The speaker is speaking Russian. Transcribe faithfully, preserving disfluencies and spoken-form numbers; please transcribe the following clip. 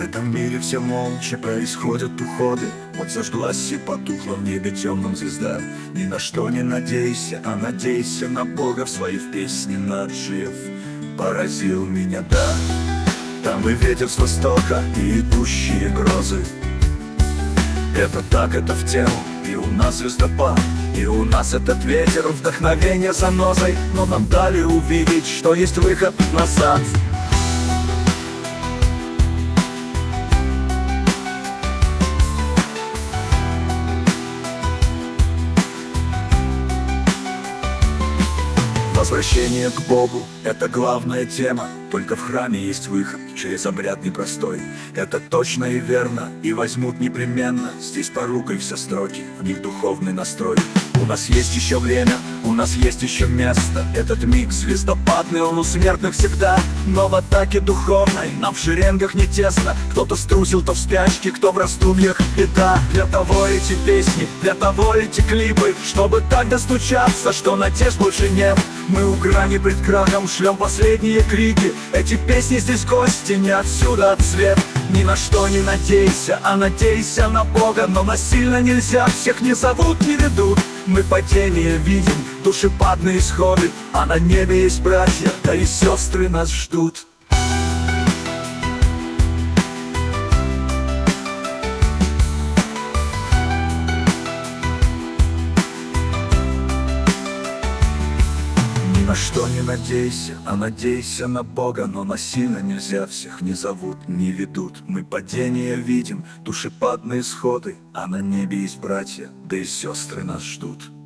этом мире все молча происходят уходы. Вот зажглась и потухла в небе темном звезда. Ни на что не надейся, а надейся на Бога. В своей в песне наджив поразил меня, да. Там и ветер с востока, и идущие грозы. Это так, это в тему, и у нас звездопад. И у нас этот ветер, вдохновение занозой. Но нам дали увидеть, что есть выход назад. Возвращение к Богу — это главная тема. Только в храме есть выход через обряд непростой. Это точно и верно, и возьмут непременно. Здесь порукой все строки, в них духовный настрой. У нас есть еще время, у нас есть еще место. Этот миг звездопадный, он у смертных всегда. Но в атаке духовной нам в шеренгах не тесно. Кто-то струсил, то в спячке, кто в раздумьях. Беда, для того эти песни, для того эти клипы, чтобы так достучаться, что надежд больше нет. Мы у грани пред крахом шлем последние крики. Эти песни здесь гости, не отсюда цвет. Ни на что не надейся, а надейся на Бога. Но насильно нельзя, всех не зовут, не ведут. Мы падение видим, душепадные исходы. А на небе есть братья, да и сестры нас ждут. Ни на что не надейся, а надейся на Бога. Но насильно нельзя, всех не зовут, не ведут. Мы падение видим, душепадные сходы. А на небе есть братья, да и сестры нас ждут.